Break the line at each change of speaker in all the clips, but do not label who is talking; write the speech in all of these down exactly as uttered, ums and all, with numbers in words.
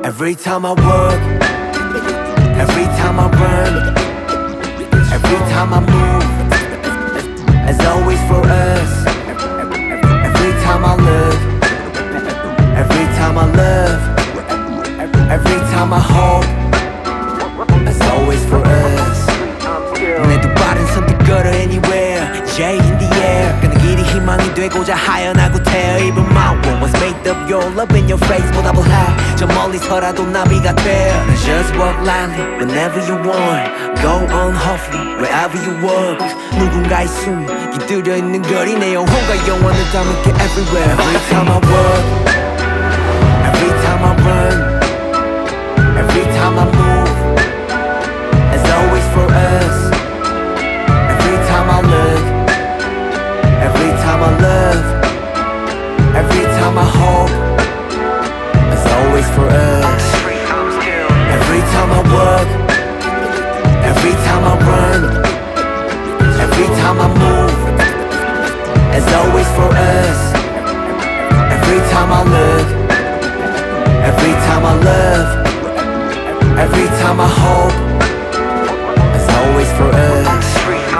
Every time I work, every time I run, every time I move, as always for us. Every time I look, every time I love, every time I hope, as always for us. 내두 발은 선택걸어 anywhere, J in the air. 그는 길이 희망이 되고자 하연하고 태어 입은 my world was made of your love in your face 보답을 해 저 멀리서라도 나비가 돼. Just walk lightly whenever you want, go on hopefully wherever you walk. 누군가의 숨이 깃들여 있는 거리 내 영혼과 영원을 담을게 everywhere. Every time I walk, every time I run, every time I move, as always for us. Every time I look, every time I love, every time I hope, it's always for us. Every time I work, every time I run, every time I move, it's always for us. Every time I look, every time I love, every time I hope, it's always for us.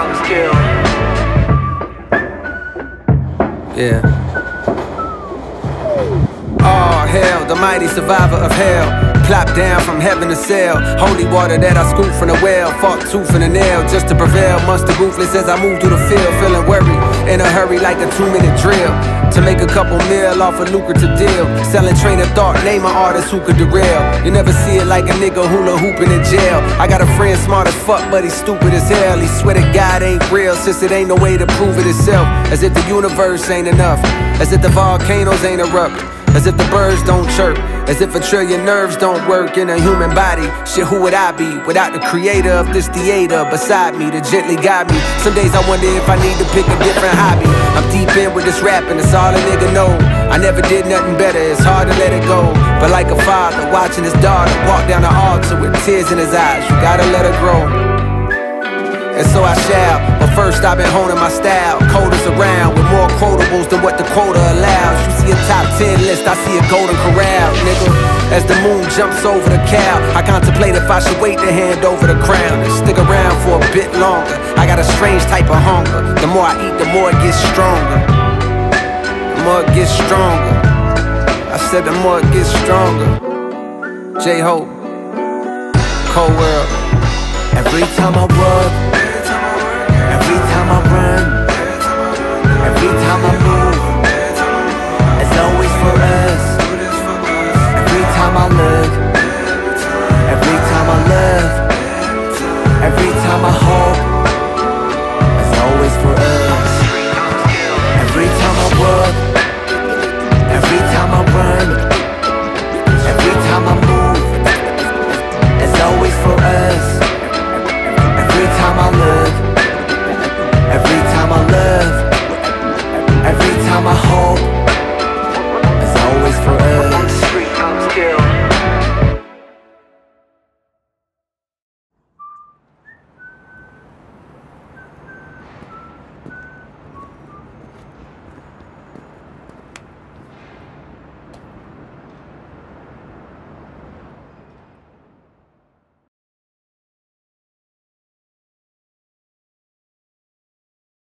Yeah. Oh hell, the mighty survivor of hell. Plop down from heaven to sail. Holy water that I scooped from the well. Fought tooth and a nail just to prevail. Monster ruthless as I move through the field. Feeling worried, in a hurry like a two minute drill. To make a couple mil off a lucrative deal. Selling train of thought, name an artist who could derail. You never see it like a nigga hula hooping in jail. I got a friend smart as fuck, but he's stupid as hell. He swear that God ain't real, since it ain't no way to prove it itself. As if the universe ain't enough. As if the volcanoes ain't erupt. As if the birds don't chirp. As if a trillion nerves don't work in a human body. Shit, who would I be without the creator of this theater beside me to gently guide me? Some days I wonder if I need to pick a different hobby. I'm deep in with this rapping, it's all a nigga know. I never did nothing better, it's hard to let it go. But like a father watching his daughter walk down the altar with tears in his eyes, you gotta let her grow. And so I shall, but first I've been honing my style. Coders around with more quotables than what the quota allows. You see a top ten list, I see a golden corral, nigga. As the moon jumps over the cow, I contemplate if I should wait to hand over the crown and stick around for a bit longer. I got a strange type of hunger. The more I eat, the more it gets stronger. The more it gets stronger. I said the more it gets stronger. J-Hope, Cold World.
Every time I work, every time I run, every time I move, it's always for us. Every time I look, every time I love, every time I hope, it's always for us. Every time I work, every time I run, every time I move, it's always for us. Every time I look, every time I love, every time I hope.